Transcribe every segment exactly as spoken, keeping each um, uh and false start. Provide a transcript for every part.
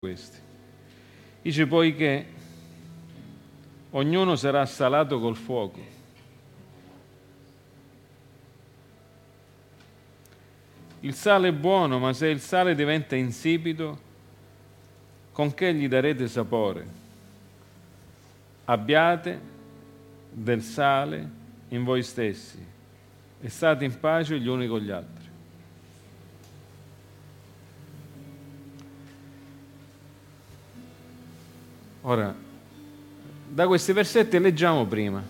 questi. Dice poiché ognuno sarà salato col fuoco. Il sale è buono, ma se il sale diventa insipido, con che gli darete sapore? Abbiate del sale in voi stessi e state in pace gli uni con gli altri. Ora, da questi versetti leggiamo prima.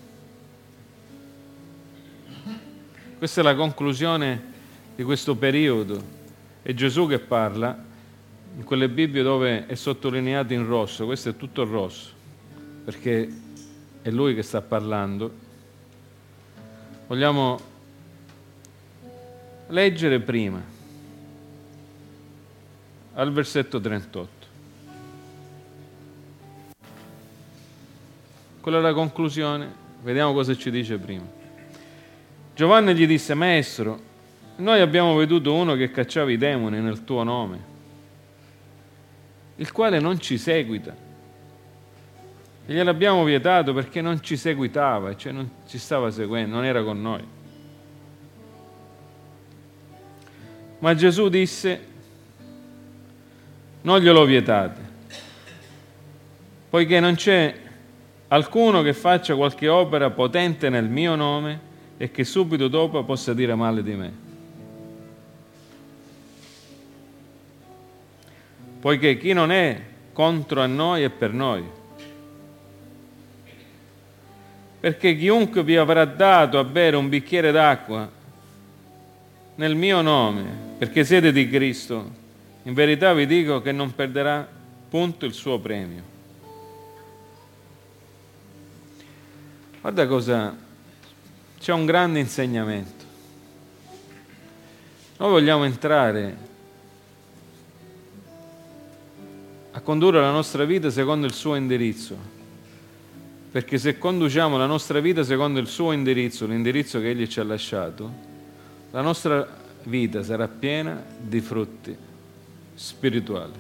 Questa è la conclusione di questo periodo. È Gesù che parla in quelle Bibbie dove è sottolineato in rosso. Questo è tutto rosso, perché è Lui che sta parlando. Vogliamo leggere prima, al versetto trentotto. Quella è la conclusione. Vediamo cosa ci dice prima. Giovanni gli disse: Maestro, noi abbiamo veduto uno che cacciava i demoni nel tuo nome, il quale non ci seguita. E gliel'abbiamo vietato perché non ci seguitava, cioè non ci stava seguendo, non era con noi. Ma Gesù disse: non glielo vietate, poiché non c'è alcuno che faccia qualche opera potente nel mio nome e che subito dopo possa dire male di me. Poiché chi non è contro a noi è per noi. Perché chiunque vi avrà dato a bere un bicchiere d'acqua nel mio nome, perché siete di Cristo, in verità vi dico che non perderà punto il suo premio. Guarda cosa, c'è un grande insegnamento. Noi vogliamo entrare a condurre la nostra vita secondo il suo indirizzo, perché se conduciamo la nostra vita secondo il suo indirizzo, l'indirizzo che Egli ci ha lasciato, la nostra vita sarà piena di frutti spirituali,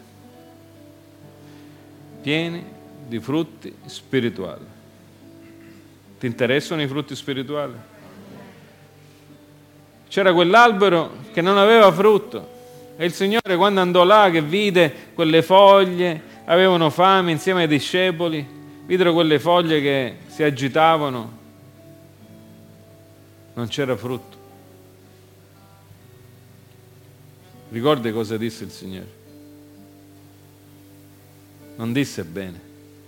pieni di frutti spirituali. Ti interessano i frutti spirituali? C'era quell'albero che non aveva frutto e il Signore, quando andò là, che vide quelle foglie, avevano fame insieme ai discepoli, videro quelle foglie che si agitavano, non c'era frutto. Ricordi cosa disse il Signore? Non disse bene,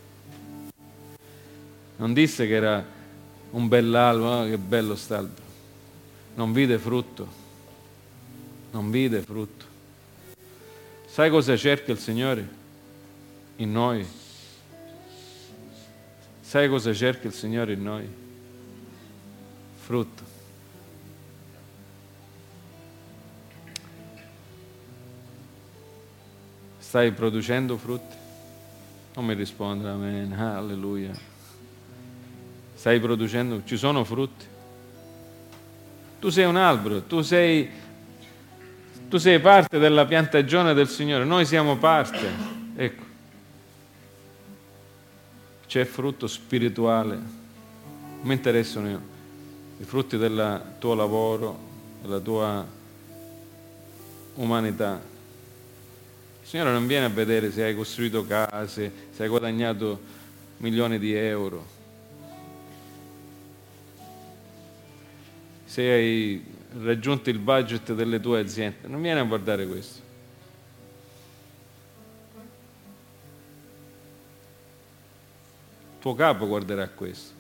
non disse che era un bell'albero, oh, che bello st'albero. Non vide frutto, non vide frutto. Sai cosa cerca il Signore in noi? Sai cosa cerca il Signore in noi? Frutto. Stai producendo frutti? Non mi rispondere, amen, alleluia. Stai producendo, ci sono frutti. Tu sei un albero, tu sei, tu sei parte della piantagione del Signore, noi siamo parte. Ecco, c'è frutto spirituale. Non mi interessano i frutti del tuo lavoro, della tua umanità. Il Signore non viene a vedere se hai costruito case, se hai guadagnato milioni di euro, se hai raggiunto il budget delle tue aziende. Non viene a guardare questo. Il tuo capo guarderà questo.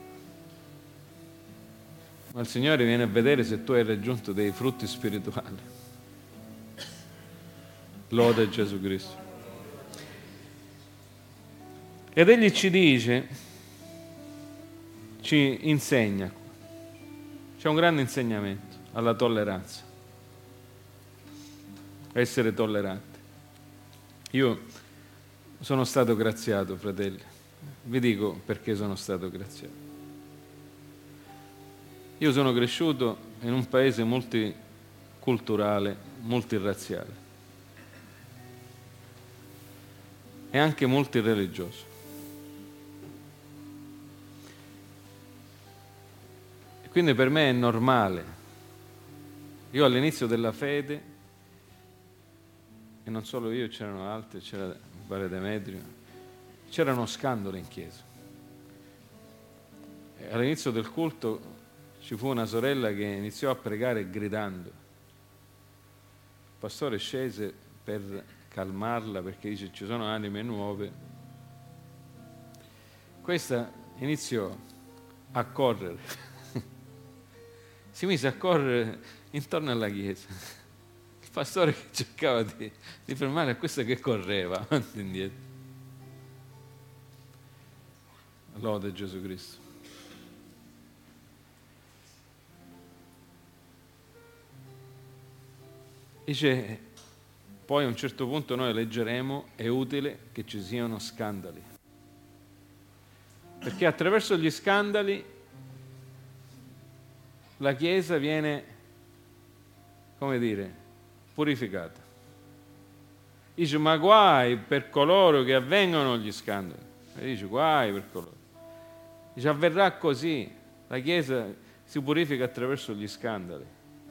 Ma il Signore viene a vedere se tu hai raggiunto dei frutti spirituali. Lode a Gesù Cristo. Ed Egli ci dice, ci insegna, c'è un grande insegnamento alla tolleranza, a essere tolleranti. Io sono stato graziato, fratelli, vi dico perché sono stato graziato. Io sono cresciuto in un paese multiculturale, multirazziale. e anche multireligioso. E quindi per me è normale. Io all'inizio della fede, e non solo io, c'erano altri, c'era Padre Demetrio, c'erano scandali in chiesa. E all'inizio del culto ci fu una sorella che iniziò a pregare gridando. Il pastore scese per calmarla perché dice ci sono anime nuove. Questa iniziò a correre, si mise a correre intorno alla chiesa. Il pastore che cercava di, di fermare a questa che correva avanti e indietro. Lode Gesù Cristo. Dice, poi a un certo punto noi leggeremo, è utile che ci siano scandali. Perché attraverso gli scandali la Chiesa viene, come dire, purificata. Dice, ma guai per coloro che avvengono gli scandali. E dice, guai per coloro. Dice, avverrà così. La Chiesa si purifica attraverso gli scandali.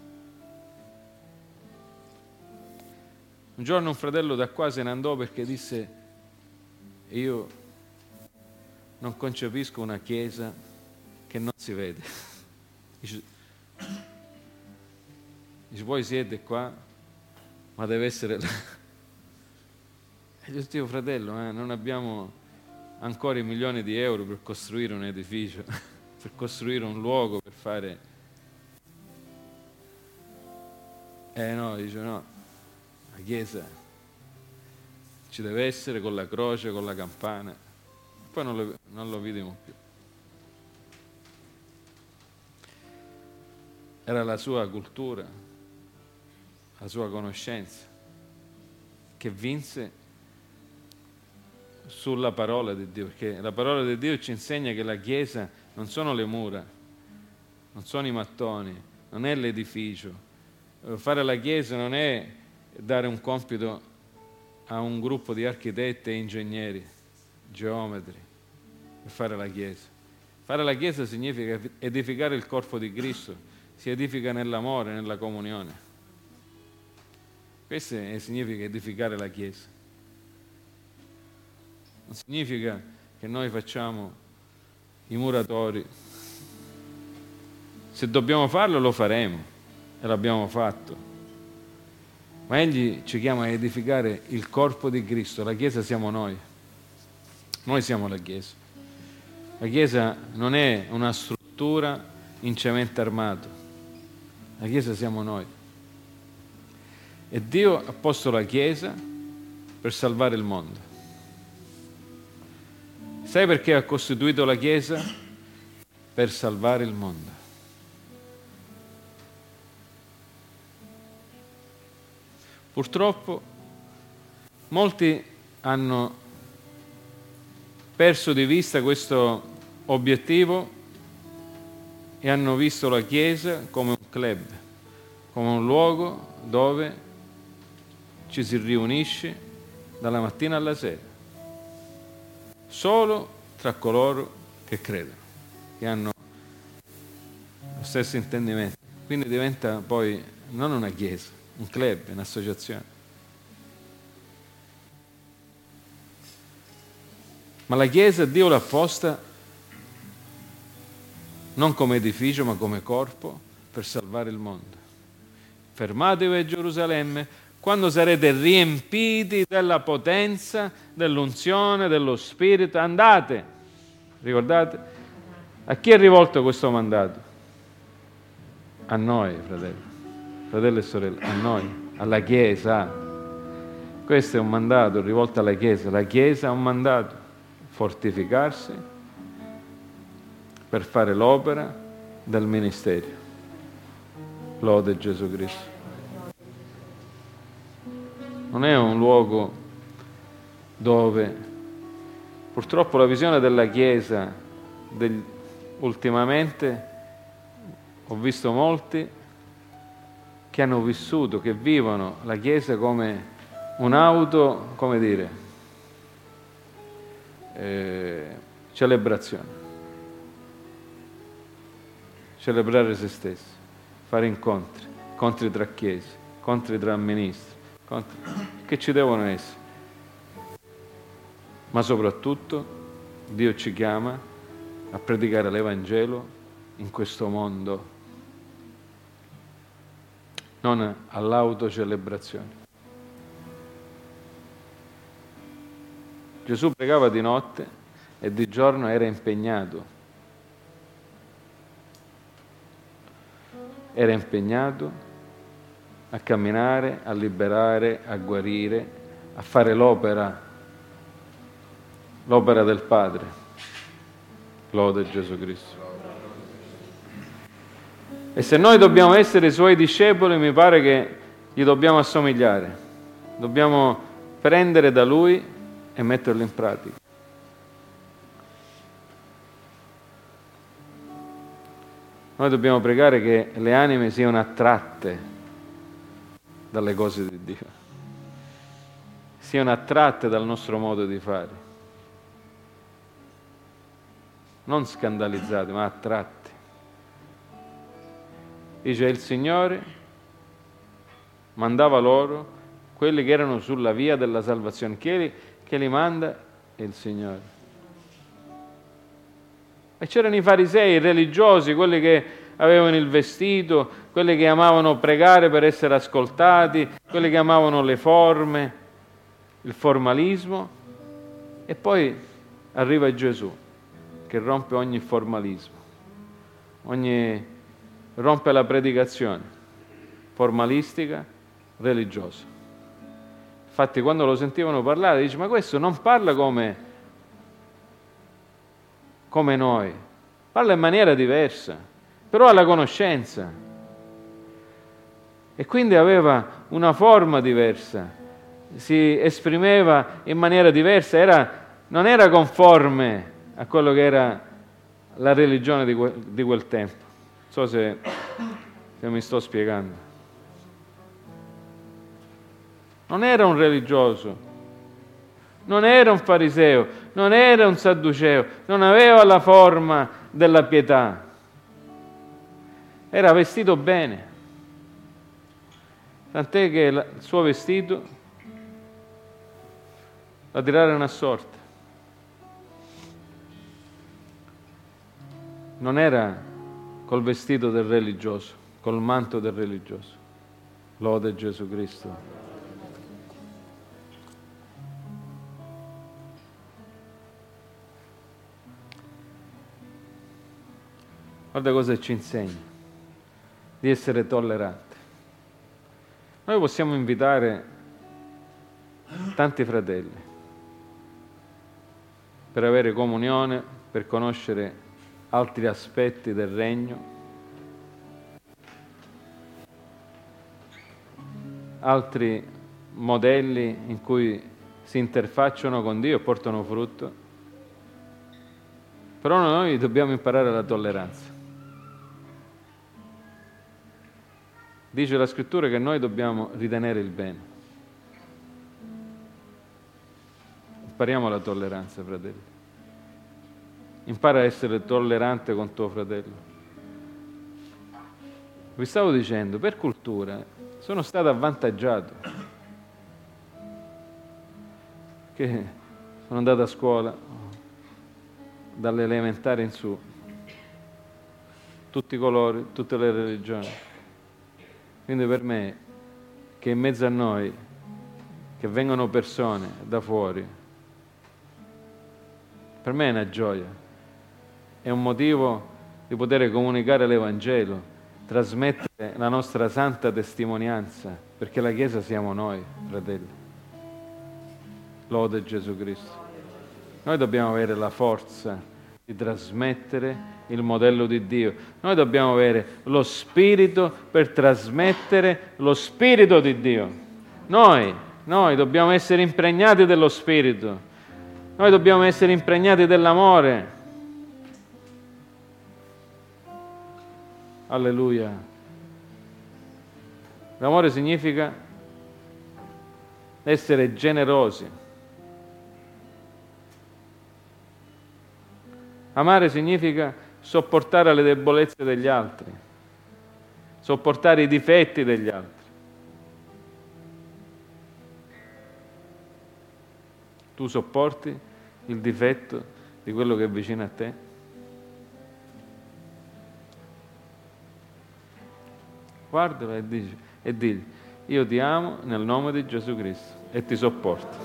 Un giorno un fratello da qua se ne andò perché disse, io non concepisco una chiesa che non si vede. Dice, dice voi siete qua, ma deve essere là. E io dico, fratello, eh, non abbiamo ancora i milioni di euro per costruire un edificio, per costruire un luogo, per fare... Eh no, dice no. La chiesa ci deve essere con la croce, con la campana. Poi non lo, non lo vediamo più. Era la sua cultura, la sua conoscenza, che vinse sulla parola di Dio, perché la parola di Dio ci insegna che la chiesa non sono le mura, non sono i mattoni, non è l'edificio. Fare la chiesa non è dare un compito a un gruppo di architetti e ingegneri, geometri, per fare la Chiesa. Fare la Chiesa significa edificare il corpo di Cristo, si edifica nell'amore, nella comunione. Questo significa edificare la Chiesa. Non significa che noi facciamo i muratori. Se dobbiamo farlo, lo faremo, e l'abbiamo fatto. Ma Egli ci chiama a edificare il corpo di Cristo. La Chiesa siamo noi. Noi siamo la Chiesa. La Chiesa non è una struttura in cemento armato. La Chiesa siamo noi. E Dio ha posto la Chiesa per salvare il mondo. Sai perché ha costituito la Chiesa? Per salvare il mondo. Purtroppo molti hanno perso di vista questo obiettivo e hanno visto la Chiesa come un club, come un luogo dove ci si riunisce dalla mattina alla sera, solo tra coloro che credono, che hanno lo stesso intendimento. Quindi diventa poi non una chiesa, un club, un'associazione. Ma la Chiesa Dio l'ha posta non come edificio ma come corpo per salvare il mondo. Fermatevi a Gerusalemme quando sarete riempiti della potenza, dell'unzione, dello Spirito. Andate, ricordate? A chi è rivolto questo mandato? A noi, fratelli. Fratelli e sorelle, a noi, alla Chiesa. Questo è un mandato rivolto alla Chiesa. La Chiesa ha un mandato, fortificarsi per fare l'opera del ministero. Lode Gesù Cristo. Non è un luogo dove, purtroppo la visione della Chiesa del, ultimamente ho visto molti che hanno vissuto, che vivono la Chiesa come un'auto, come dire, eh, celebrazione. Celebrare se stessi, fare incontri, incontri tra chiese, incontri tra ministri, incontri che ci devono essere. Ma soprattutto Dio ci chiama a predicare l'Evangelo in questo mondo, non all'autocelebrazione. Gesù pregava di notte e di giorno era impegnato. Era impegnato a camminare, a liberare, a guarire, a fare l'opera, l'opera del Padre. Lode Gesù Cristo. E se noi dobbiamo essere i Suoi discepoli, mi pare che gli dobbiamo assomigliare. Dobbiamo prendere da Lui e metterlo in pratica. Noi dobbiamo pregare che le anime siano attratte dalle cose di Dio, siano attratte dal nostro modo di fare, non scandalizzate, ma attratte. Dice, il Signore mandava loro quelli che erano sulla via della salvazione. Chi li, che li manda? Il Signore. E c'erano i farisei, i religiosi, quelli che avevano il vestito, quelli che amavano pregare per essere ascoltati, quelli che amavano le forme, il formalismo. E poi arriva Gesù, che rompe ogni formalismo, ogni, rompe la predicazione formalistica, religiosa. Infatti quando lo sentivano parlare, dice, ma questo non parla come... come noi, parla in maniera diversa, però ha la conoscenza e quindi aveva una forma diversa, si esprimeva in maniera diversa, era, non era conforme a quello che era la religione di quel, di quel tempo. Non so se, se mi sto spiegando. Non era un religioso, non era un fariseo, non era un sadduceo, non aveva la forma della pietà. Era vestito bene, tant'è che il suo vestito la tirarono a sorte. Non era col vestito del religioso, col manto del religioso. Lode Gesù Cristo. Guarda cosa ci insegna, di essere tolleranti. Noi possiamo invitare tanti fratelli per avere comunione, per conoscere altri aspetti del regno, altri modelli in cui si interfacciano con Dio e portano frutto. Però noi dobbiamo imparare la tolleranza. Dice la Scrittura che noi dobbiamo ritenere il bene. Impariamo la tolleranza, fratelli. Impara a essere tollerante con tuo fratello. Vi stavo dicendo, per cultura sono stato avvantaggiato. Che sono andato a scuola dalle elementari in su, tutti i colori, tutte le religioni. Quindi per me, che in mezzo a noi, che vengono persone da fuori, per me è una gioia, è un motivo di poter comunicare l'Evangelo, trasmettere la nostra santa testimonianza, perché la Chiesa siamo noi, fratelli. Lode Gesù Cristo. Noi dobbiamo avere la forza di trasmettere il modello di Dio. Noi dobbiamo avere lo spirito per trasmettere lo spirito di Dio. Noi, noi dobbiamo essere impregnati dello spirito. Noi dobbiamo essere impregnati dell'amore. Alleluia. L'amore significa essere generosi. Amare significa sopportare le debolezze degli altri, sopportare i difetti degli altri. Tu sopporti il difetto di quello che è vicino a te? Guardalo e, dici, e digli, io ti amo nel nome di Gesù Cristo e ti sopporto.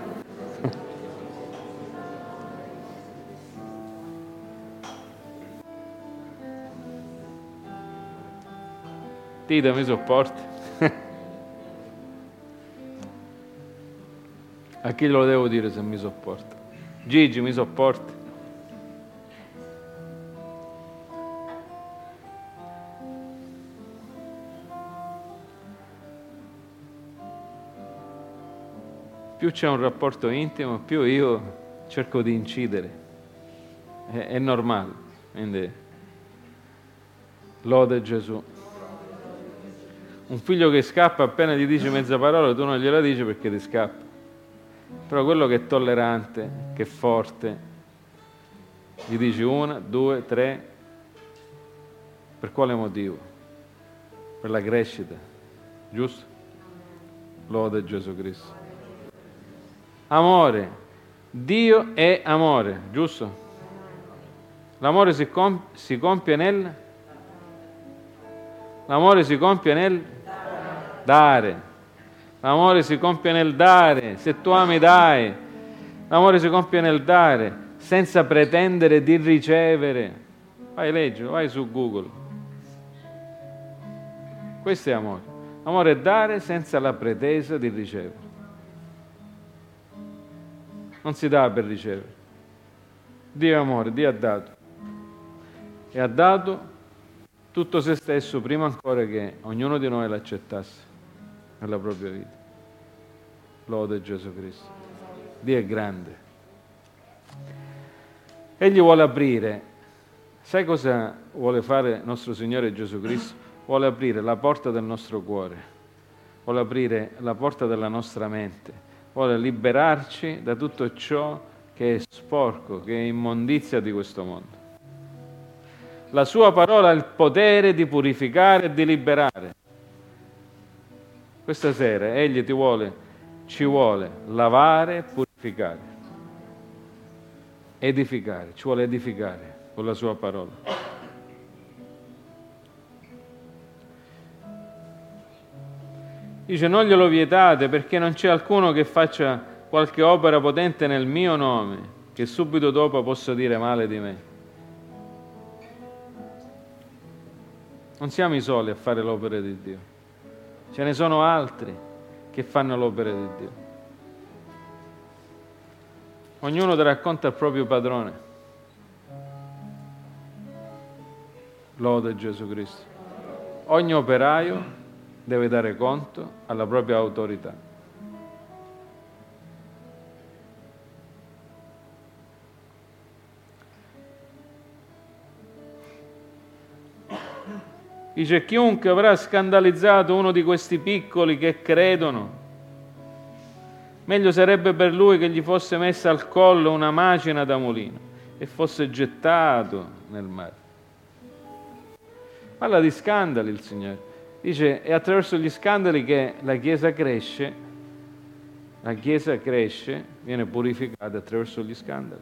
Tita, mi sopporti? A chi lo devo dire se mi sopporta? Gigi, mi sopporti? Più c'è un rapporto intimo, più io cerco di incidere. È, è normale. Quindi, lode Gesù. Un figlio che scappa, appena gli dici mezza parola, tu non gliela dici perché ti scappa. Però quello che è tollerante, che è forte, gli dici una, due, tre, per quale motivo? Per la crescita, giusto? Lode Gesù Cristo. Amore, Dio è amore, giusto? L'amore si, comp- si compie nel... L'amore si compie nel dare. L'amore si compie nel dare. Se tu ami, dai. L'amore si compie nel dare, senza pretendere di ricevere. Vai, leggilo, vai su Google. Questo è amore. Amore è dare senza la pretesa di ricevere. Non si dà per ricevere. Dio è amore, Dio ha dato. E ha dato tutto se stesso prima ancora che ognuno di noi l'accettasse nella propria vita. Lode Gesù Cristo. Dio è grande. Egli vuole aprire. Sai cosa vuole fare nostro Signore Gesù Cristo? Vuole aprire la porta del nostro cuore, vuole aprire la porta della nostra mente, vuole liberarci da tutto ciò che è sporco, che è immondizia di questo mondo. La sua parola ha il potere di purificare e di liberare. Questa sera Egli ti vuole, ci vuole lavare e purificare, edificare, ci vuole edificare con la sua parola. Dice, non glielo vietate perché non c'è alcuno che faccia qualche opera potente nel mio nome, che subito dopo possa dire male di me. Non siamo i soli a fare l'opera di Dio, ce ne sono altri che fanno l'opera di Dio. Ognuno ti racconta il proprio padrone. Lode Gesù Cristo. Ogni operaio deve dare conto alla propria autorità. Dice, chiunque avrà scandalizzato uno di questi piccoli che credono, meglio sarebbe per lui che gli fosse messa al collo una macina da mulino e fosse gettato nel mare. Parla di scandali il Signore. Dice, è attraverso gli scandali che la Chiesa cresce, la Chiesa cresce, viene purificata attraverso gli scandali.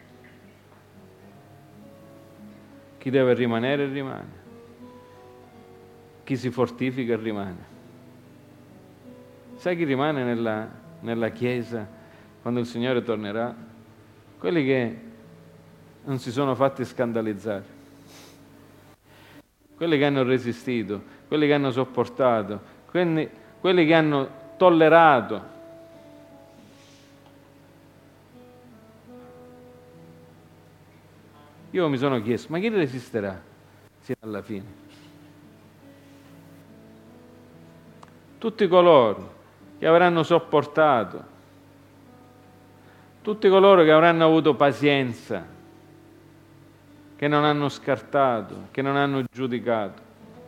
Chi deve rimanere, rimane. Chi si fortifica, rimane. Sai chi rimane nella, nella Chiesa quando il Signore tornerà? Quelli che non si sono fatti scandalizzare, quelli che hanno resistito, quelli che hanno sopportato, quelli, quelli che hanno tollerato. Io mi sono chiesto, ma chi resisterà fino alla fine? Tutti coloro che avranno sopportato, tutti coloro che avranno avuto pazienza, che non hanno scartato, che non hanno giudicato.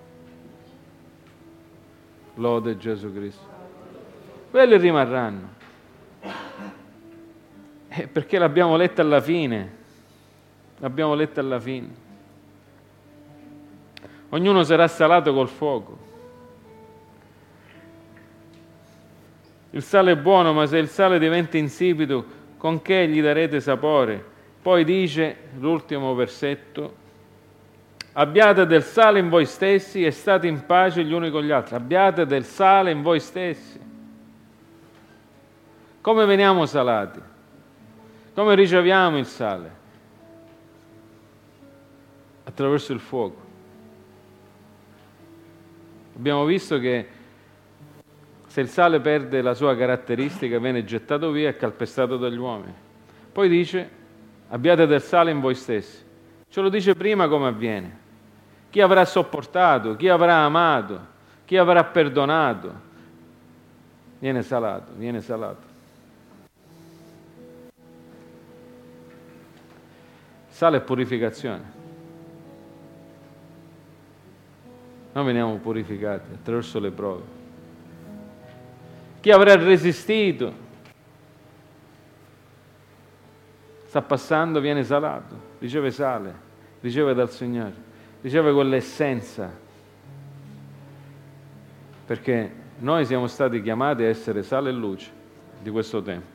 Lode Gesù Cristo. Quelli rimarranno. Eh, perché l'abbiamo letta alla fine. L'abbiamo letto alla fine. Ognuno sarà salato col fuoco. Il sale è buono, ma se il sale diventa insipido, con che gli darete sapore? Poi dice, l'ultimo versetto, abbiate del sale in voi stessi e state in pace gli uni con gli altri. Abbiate del sale in voi stessi. Come veniamo salati? Come riceviamo il sale? Attraverso il fuoco. Abbiamo visto che se il sale perde la sua caratteristica, viene gettato via e calpestato dagli uomini. Poi dice, abbiate del sale in voi stessi. Ce lo dice prima come avviene. Chi avrà sopportato, chi avrà amato, chi avrà perdonato, viene salato, viene salato. Sale è purificazione. Noi veniamo purificati attraverso le prove. Chi avrà resistito, sta passando, viene salato, riceve sale, riceve dal Signore, riceve quell'essenza, perché noi siamo stati chiamati a essere sale e luce di questo tempo.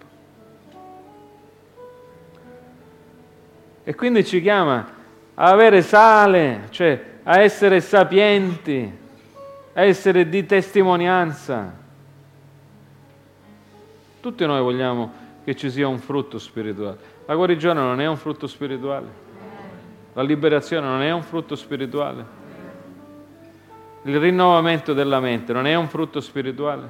E quindi ci chiama a avere sale, cioè a essere sapienti, a essere di testimonianza. Tutti noi vogliamo che ci sia un frutto spirituale. La guarigione non è un frutto spirituale. La liberazione non è un frutto spirituale. Il rinnovamento della mente non è un frutto spirituale.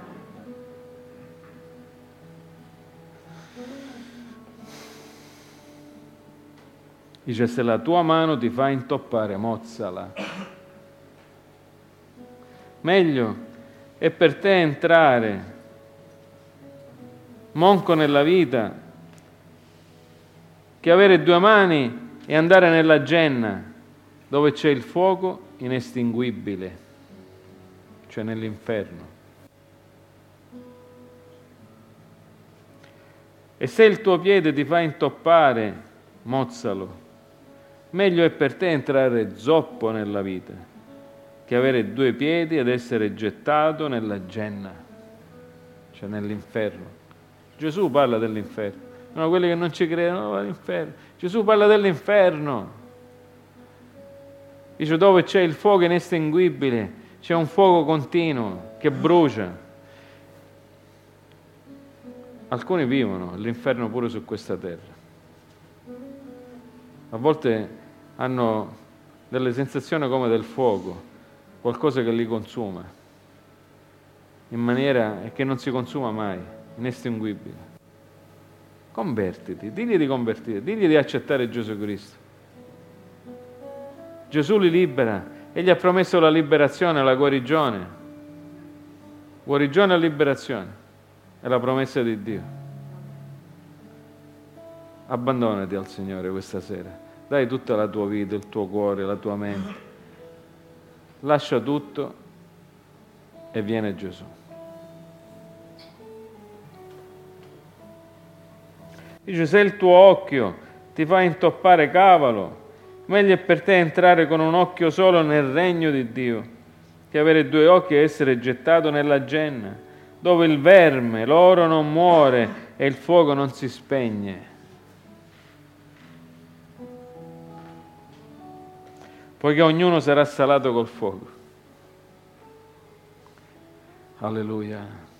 Dice, se la tua mano ti fa intoppare, mozzala. Meglio è per te entrare monco nella vita che avere due mani e andare nella genna dove c'è il fuoco inestinguibile, cioè nell'inferno. E se il tuo piede ti fa intoppare, mozzalo. Meglio è per te entrare zoppo nella vita che avere due piedi ed essere gettato nella genna, cioè nell'inferno. Gesù parla dell'inferno. No, quelli che non ci credono, no, all'inferno. Gesù parla dell'inferno. Dice, dove c'è il fuoco inestinguibile, c'è un fuoco continuo che brucia. Alcuni vivono l'inferno pure su questa terra. A volte hanno delle sensazioni come del fuoco, qualcosa che li consuma, in maniera che non si consuma mai, inestinguibile. Convertiti, digli di convertire, digli di accettare Gesù Cristo. Gesù li libera, egli ha promesso la liberazione, la guarigione. Guarigione e liberazione è la promessa di Dio. Abbandonati al Signore questa sera. Dai tutta la tua vita, il tuo cuore, la tua mente. Lascia tutto e viene Gesù. Dice, se il tuo occhio ti fa intoppare, cavalo. Meglio è per te entrare con un occhio solo nel regno di Dio, che avere due occhi e essere gettato nella genna, dove il verme, l'oro non muore e il fuoco non si spegne. Poiché ognuno sarà salato col fuoco. Alleluia.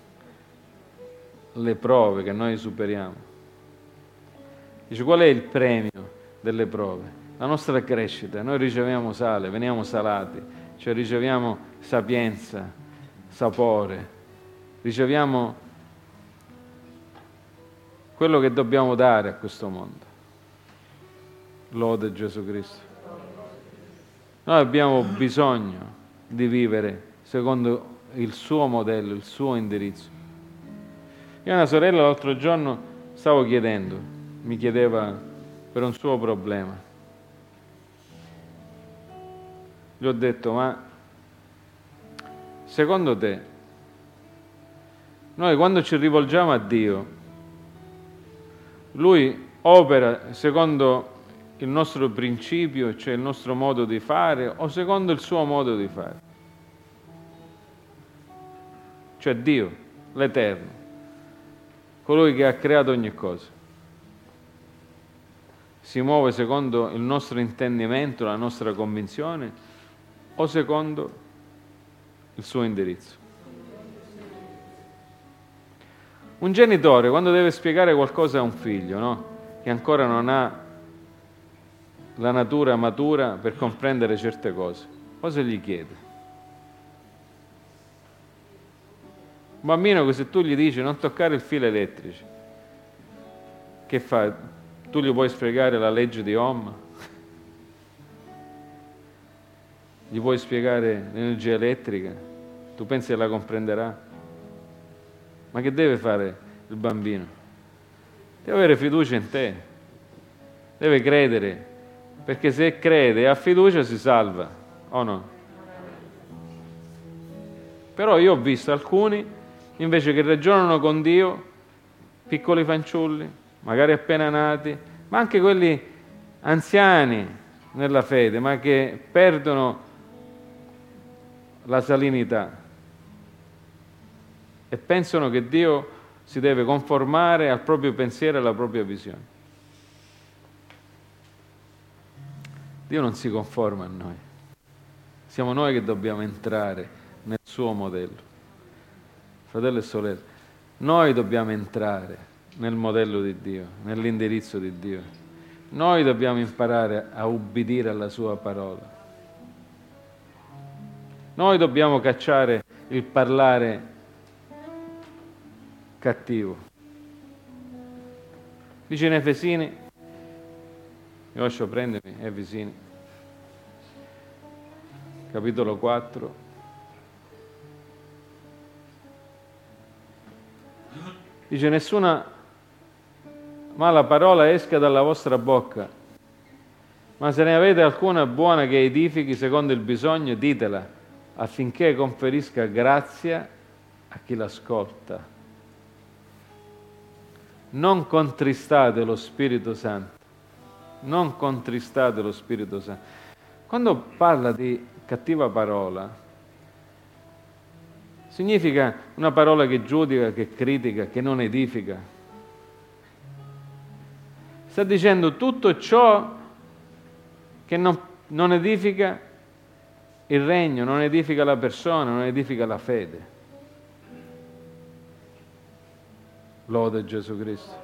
Le prove che noi superiamo. Dice, qual è il premio delle prove? La nostra crescita. Noi riceviamo sale, veniamo salati, cioè riceviamo sapienza, sapore, riceviamo quello che dobbiamo dare a questo mondo. Lode Gesù Cristo. Noi abbiamo bisogno di vivere secondo il suo modello, il suo indirizzo. Io a una sorella l'altro giorno stavo chiedendo, mi chiedeva per un suo problema. Gli ho detto, ma secondo te, noi quando ci rivolgiamo a Dio, Lui opera secondo il nostro principio, cioè il nostro modo di fare, o secondo il suo modo di fare. Cioè Dio, l'Eterno, colui che ha creato ogni cosa. Si muove secondo il nostro intendimento, la nostra convinzione, o secondo il suo indirizzo. Un genitore, quando deve spiegare qualcosa a un figlio, no? Che ancora non ha la natura matura per comprendere certe cose, cosa gli chiede? Un bambino che se tu gli dici non toccare il filo elettrico, che fa? Tu gli puoi spiegare la legge di Ohm? Gli puoi spiegare l'energia elettrica? Tu pensi che la comprenderà? Ma che deve fare il bambino? Deve avere fiducia in te, deve credere, perché se crede e ha fiducia si salva, o no? Però io ho visto alcuni, invece, che ragionano con Dio, piccoli fanciulli, magari appena nati, ma anche quelli anziani nella fede, ma che perdono la salinità e pensano che Dio si deve conformare al proprio pensiero e alla propria visione. Dio non si conforma a noi, siamo noi che dobbiamo entrare nel suo modello. Fratello e sorelle, noi dobbiamo entrare nel modello di Dio, nell'indirizzo di Dio. Noi dobbiamo imparare a ubbidire alla sua parola. Noi dobbiamo cacciare il parlare cattivo. Dice in Efesini, Yoscio prendemi, Efesini, capitolo quattro, dice nessuna mala parola esca dalla vostra bocca, ma se ne avete alcuna buona che edifichi secondo il bisogno, ditela, affinché conferisca grazia a chi l'ascolta. Non contristate lo Spirito Santo. Non contristate lo Spirito Santo. Quando parla di cattiva parola, significa una parola che giudica, che critica, che non edifica. Sta dicendo tutto ciò che non, non edifica il regno, non edifica la persona, non edifica la fede. Lode Gesù Cristo.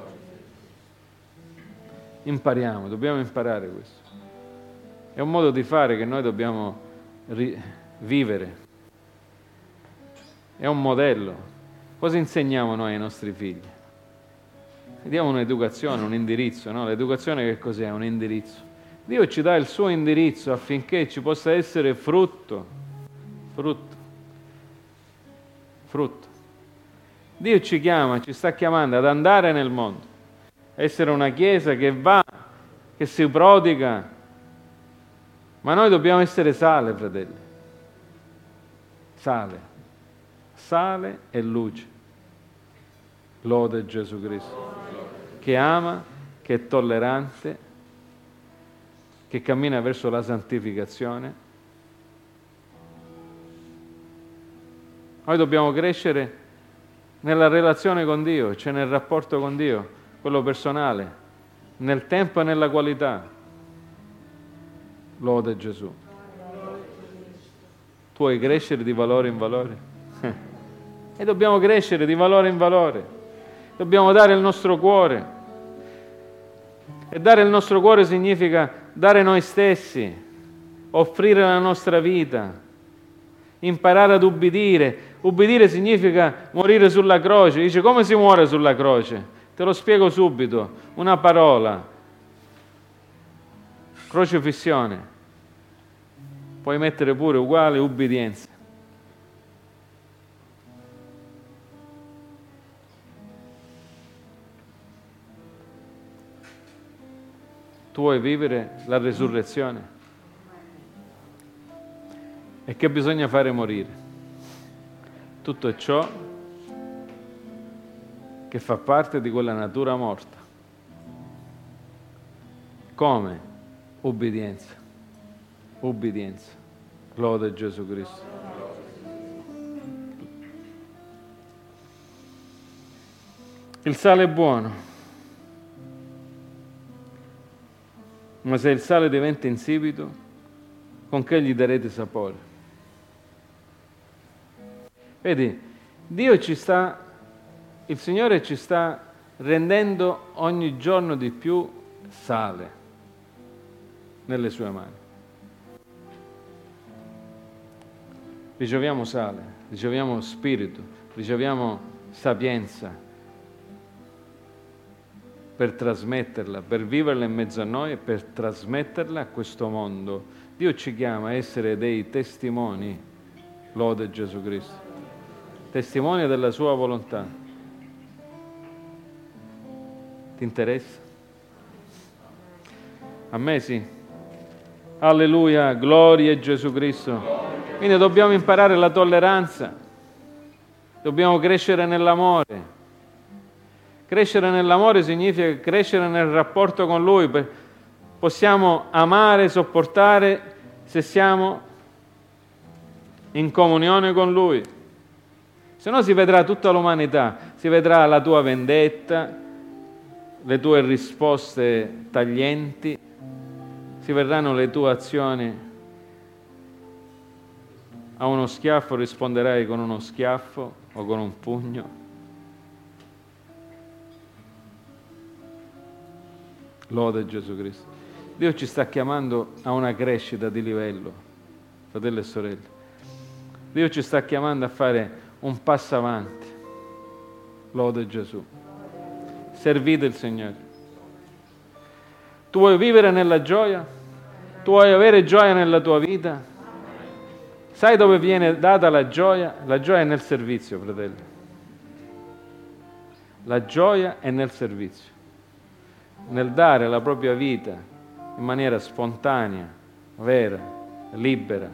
Impariamo, dobbiamo imparare questo. È un modo di fare che noi dobbiamo ri- vivere. È un modello. Cosa insegniamo noi ai nostri figli? Diamo un'educazione, un indirizzo, no? L'educazione che cos'è? Un indirizzo. Dio ci dà il suo indirizzo affinché ci possa essere frutto. Frutto. Frutto. Dio ci chiama, ci sta chiamando ad andare nel mondo. Essere una chiesa che va, che si prodiga, ma noi dobbiamo essere sale, fratelli. Sale. Sale e luce. Lode Gesù Cristo. Che ama, che è tollerante, che cammina verso la santificazione. Noi dobbiamo crescere nella relazione con Dio, cioè nel rapporto con Dio, quello personale, nel tempo e nella qualità. Lode Gesù. Tu vuoi crescere di valore in valore? E dobbiamo crescere di valore in valore. Dobbiamo dare il nostro cuore. E dare il nostro cuore significa dare noi stessi, offrire la nostra vita, imparare ad ubbidire. Ubbidire significa morire sulla croce. Dice, come si muore sulla croce? Te lo spiego subito, una parola, crocifissione, puoi mettere pure uguale ubbidienza. Tu vuoi vivere la resurrezione? E che bisogna fare morire? Tutto ciò che fa parte di quella natura morta. Come? Ubbidienza. Ubbidienza. Lode Gesù Cristo. Il sale è buono, ma se il sale diventa insipido, con che gli darete sapore? Vedi, Dio ci sta, il Signore ci sta rendendo ogni giorno di più sale nelle sue mani. Riceviamo sale, riceviamo spirito, riceviamo sapienza per trasmetterla, per viverla in mezzo a noi e per trasmetterla a questo mondo. Dio ci chiama a essere dei testimoni, lode Gesù Cristo, testimoni della sua volontà. Ti interessa? A me sì. Alleluia, gloria a Gesù Cristo. Quindi dobbiamo imparare la tolleranza, dobbiamo crescere nell'amore. Crescere nell'amore significa crescere nel rapporto con Lui. Possiamo amare, sopportare se siamo in comunione con Lui. Se no si vedrà tutta l'umanità, si vedrà la tua vendetta, le tue risposte taglienti, si vedranno le tue azioni. A uno schiaffo risponderai con uno schiaffo o con un pugno. Lode Gesù Cristo. Dio ci sta chiamando a una crescita di livello, fratelli e sorelle. Dio ci sta chiamando a fare un passo avanti. Lode Gesù. Servite il Signore. Tu vuoi vivere nella gioia? Tu vuoi avere gioia nella tua vita? Sai dove viene data la gioia? La gioia è nel servizio, fratelli. La gioia è nel servizio, nel dare la propria vita in maniera spontanea, vera, libera,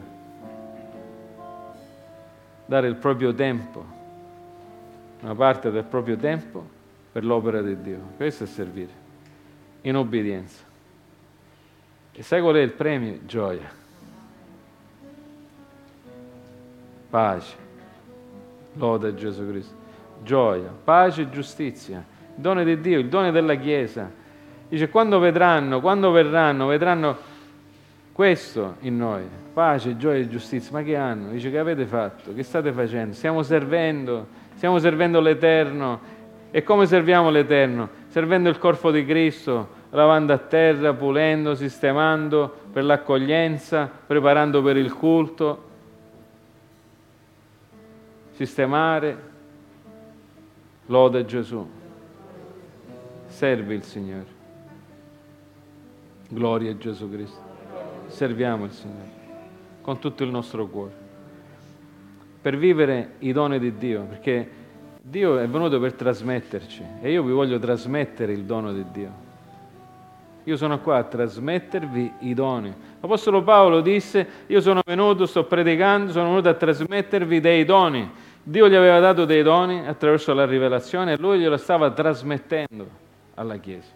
dare il proprio tempo, una parte del proprio tempo per l'opera di Dio. Questo è servire, in obbedienza. E sai qual è il premio? Gioia, pace, lode a Gesù Cristo, gioia, pace e giustizia, il dono di Dio, il dono della Chiesa. Dice, quando vedranno, quando verranno, vedranno questo in noi, pace, gioia e giustizia. Ma che hanno? Dice, che avete fatto? Che state facendo? Stiamo servendo, stiamo servendo l'Eterno. E come serviamo l'Eterno? Servendo il corpo di Cristo, lavando a terra, pulendo, sistemando per l'accoglienza, preparando per il culto. Sistemare, lode Gesù. Servi il Signore. Gloria a Gesù Cristo. Serviamo il Signore con tutto il nostro cuore per vivere i doni di Dio, perché Dio è venuto per trasmetterci e io vi voglio trasmettere il dono di Dio. Io sono qua a trasmettervi i doni. L'Apostolo Paolo disse, io sono venuto, sto predicando, sono venuto a trasmettervi dei doni. Dio gli aveva dato dei doni attraverso la rivelazione e lui glielo stava trasmettendo alla Chiesa.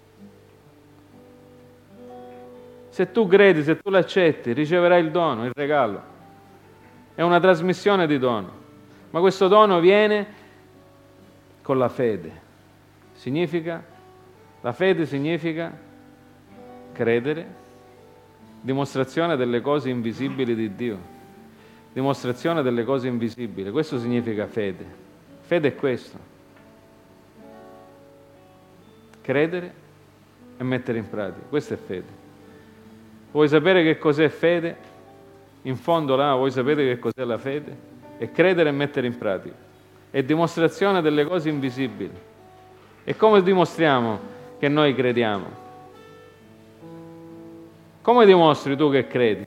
Se tu credi, se tu l'accetti, riceverai il dono, il regalo. È una trasmissione di dono. Ma questo dono viene con la fede. Significa, la fede significa credere, dimostrazione delle cose invisibili di Dio, dimostrazione delle cose invisibili. Questo significa fede. Fede è questo. Credere e mettere in pratica. Questa è fede. Vuoi sapere che cos'è fede? In fondo là, voi sapete che cos'è la fede? È credere e mettere in pratica. È dimostrazione delle cose invisibili. E come dimostriamo che noi crediamo? Come dimostri tu che credi?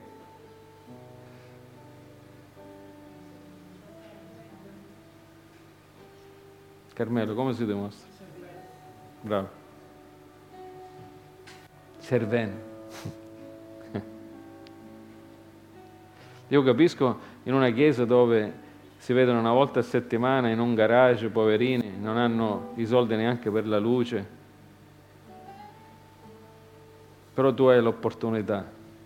Carmelo, come si dimostra? Bravo. Servendo. Io capisco in una chiesa dove si vedono una volta a settimana in un garage, poverini, non hanno i soldi neanche per la luce. però tu hai l'opportunità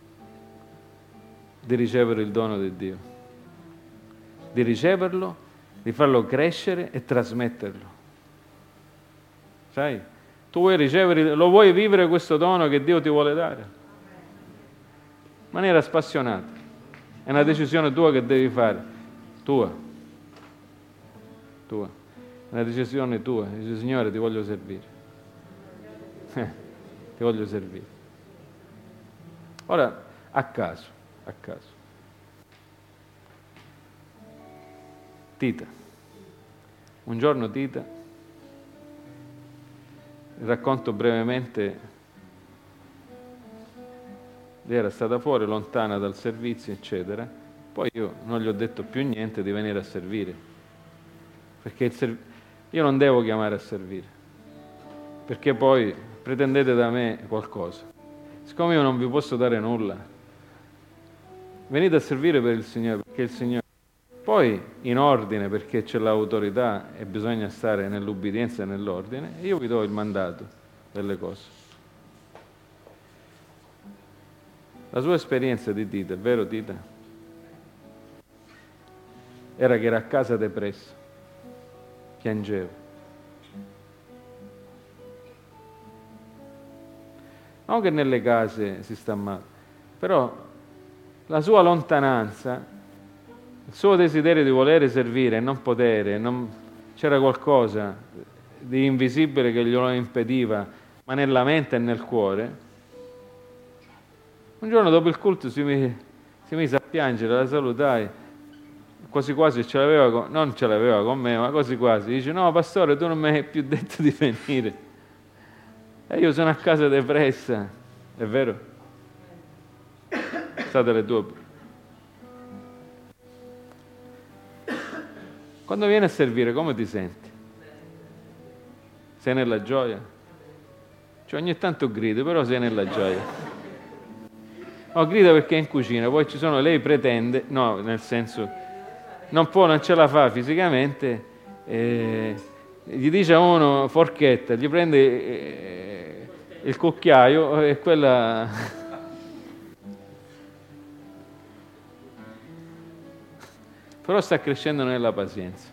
di ricevere il dono di Dio, di riceverlo, di farlo crescere e trasmetterlo. Sai? Tu vuoi ricevere, lo vuoi vivere questo dono che Dio ti vuole dare? In maniera spassionata. È una decisione tua che devi fare. Tua. Tua. È una decisione tua. Dici, Signore, ti voglio servire. Eh, ti voglio servire. Ora, a caso, a caso. Tita. Un giorno Tita, racconto brevemente, lei era stata fuori, lontana dal servizio, eccetera. Poi io non gli ho detto più niente di venire a servire, perché il serv- io non devo chiamare a servire, perché poi pretendete da me qualcosa. Siccome io non vi posso dare nulla, venite a servire per il Signore, perché il Signore... Poi in ordine, perché c'è l'autorità e bisogna stare nell'ubbidienza e nell'ordine, io vi do il mandato delle cose. La sua esperienza di Tita, è vero Tita? Era che era a casa depressa, piangeva. Non che nelle case si sta male, però la sua lontananza, il suo desiderio di volere servire e non potere, non... c'era qualcosa di invisibile che glielo impediva, ma nella mente e nel cuore. Un giorno dopo il culto si, mi... si mise a piangere, la salutai, quasi quasi ce l'aveva con... non ce l'aveva con me, ma quasi quasi. Dice, no pastore, tu non mi hai più detto di venire. E io sono a casa depressa. È vero? State le tue... Quando vieni a servire, come ti senti? Sei nella gioia? Cioè ogni tanto gridi, però sei nella gioia. No, grida perché è in cucina, poi ci sono, lei pretende, no, nel senso, non può, non ce la fa fisicamente, eh, gli dice a uno forchetta, gli prende eh, il cucchiaio e quella... però sta crescendo nella pazienza.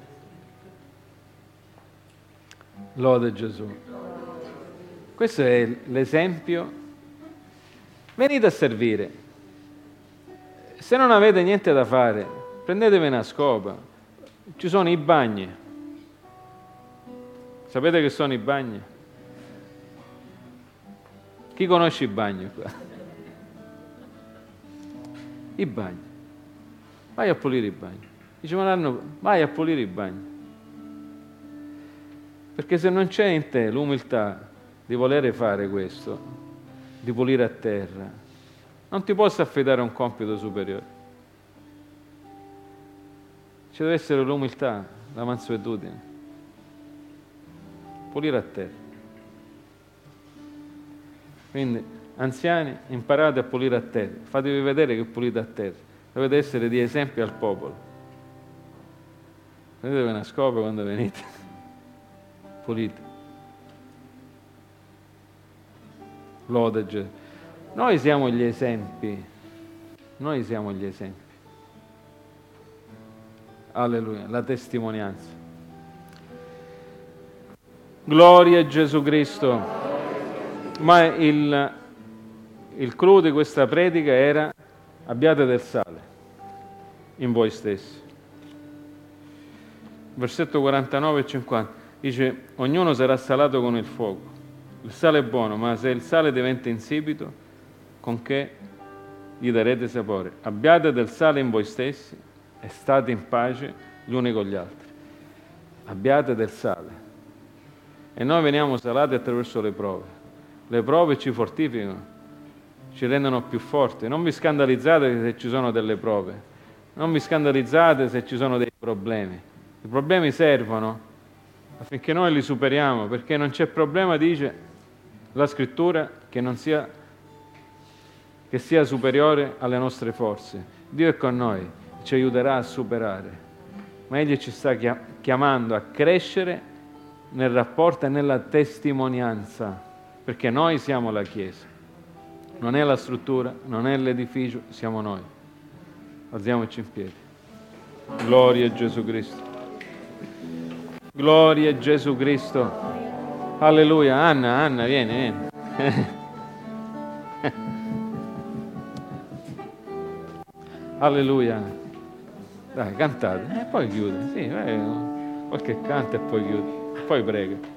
Lode Gesù. Questo è l'esempio. Venite a servire. Se non avete niente da fare, prendetevi una scopa. Ci sono i bagni. Sapete che sono i bagni? Chi conosce i bagni qua? I bagni. Vai a pulire i bagni. Dice, ma l'hanno... vai a pulire i bagni. Perché se non c'è in te l'umiltà di volere fare questo, di pulire a terra, non ti posso affidare un compito superiore. Ci deve essere l'umiltà, la mansuetudine. Pulire a terra. Quindi, anziani, imparate a pulire a terra. Fatevi vedere che pulite a terra. Dovete essere di esempio al popolo. Prendete una scopa quando venite. Pulite. Lode Gesù. Noi siamo gli esempi. Noi siamo gli esempi. Alleluia. La testimonianza. Gloria a Gesù Cristo. Ma il, il clou di questa predica era: abbiate del sale in voi stessi. Versetto quarantanove e cinquanta dice: ognuno sarà salato con il fuoco. Il sale è buono, ma se il sale diventa insipido, con che gli darete sapore? Abbiate del sale in voi stessi e state in pace gli uni con gli altri. Abbiate del sale. E noi veniamo salati attraverso le prove. Le prove ci fortificano, ci rendono più forti. Non vi scandalizzate se ci sono delle prove, non vi scandalizzate se ci sono dei problemi. I problemi servono affinché noi li superiamo, perché non c'è problema, dice la Scrittura, che non sia, che sia superiore alle nostre forze. Dio è con noi, ci aiuterà a superare, ma Egli ci sta chiamando a crescere nel rapporto e nella testimonianza, perché noi siamo la Chiesa. Non è la struttura, non è l'edificio, siamo noi. Alziamoci in piedi. Gloria a Gesù Cristo. Gloria a Gesù Cristo. Alleluia. Anna, Anna, vieni, vieni. Alleluia. Dai, cantate. E poi chiude. Sì, vai, qualche canto e poi chiude. Poi prega.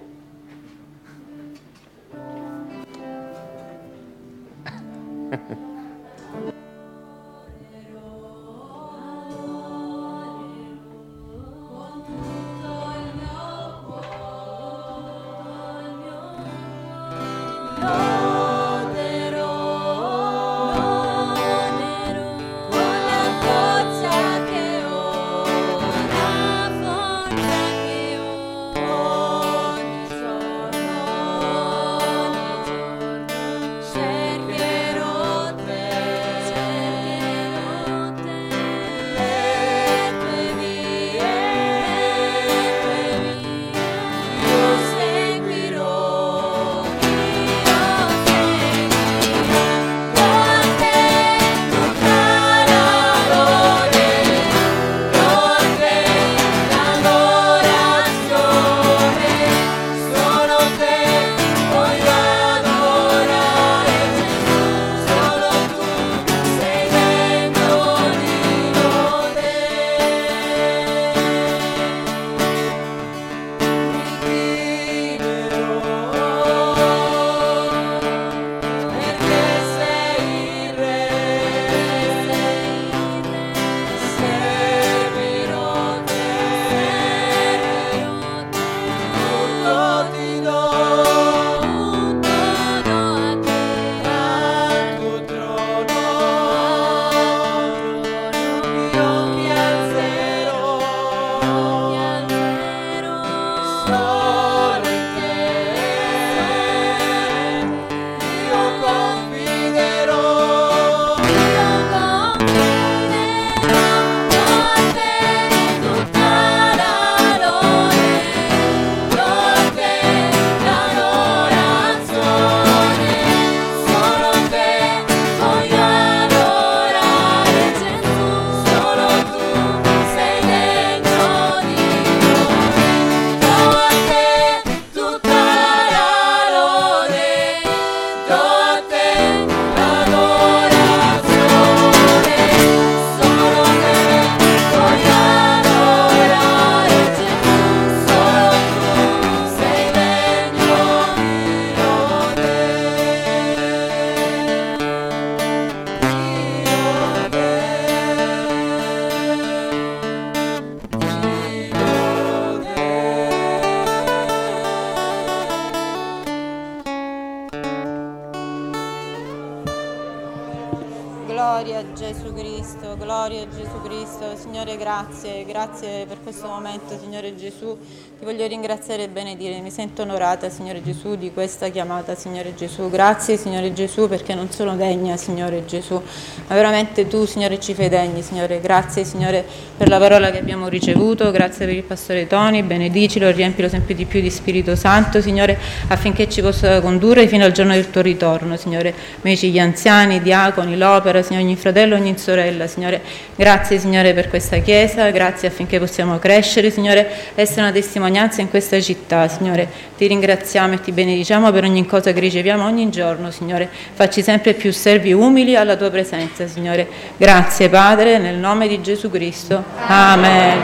Gloria a Gesù Cristo, gloria a Gesù Cristo. Signore, grazie, grazie per questo momento, Signore Gesù. Ti voglio ringraziare e benedire. Mi sento onorata, Signore Gesù, di questa chiamata, Signore Gesù. Grazie, Signore Gesù, perché non sono degna, Signore Gesù, ma veramente Tu, Signore, ci fai degni, Signore. Grazie, Signore, per la parola che abbiamo ricevuto. Grazie per il Pastore Toni. Benedicilo, riempilo sempre di più di Spirito Santo, Signore, affinché ci possa condurre fino al giorno del Tuo ritorno, Signore. Benedici gli anziani, i diaconi, l'opera, Signore, ogni fratello, ogni sorella, Signore. Grazie, Signore, per questa Chiesa, grazie affinché possiamo crescere, Signore, essere una testimonianza in questa città, Signore. Ti ringraziamo e ti benediciamo per ogni cosa che riceviamo ogni giorno, Signore. Facci sempre più servi umili alla Tua presenza, Signore. Grazie, Padre, nel nome di Gesù Cristo. Amen.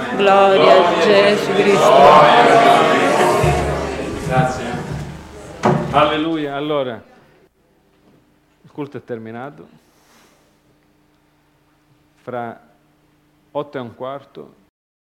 Gloria a Gesù Cristo. Grazie. Alleluia. Allora, il culto è terminato. Fra otto e un quarto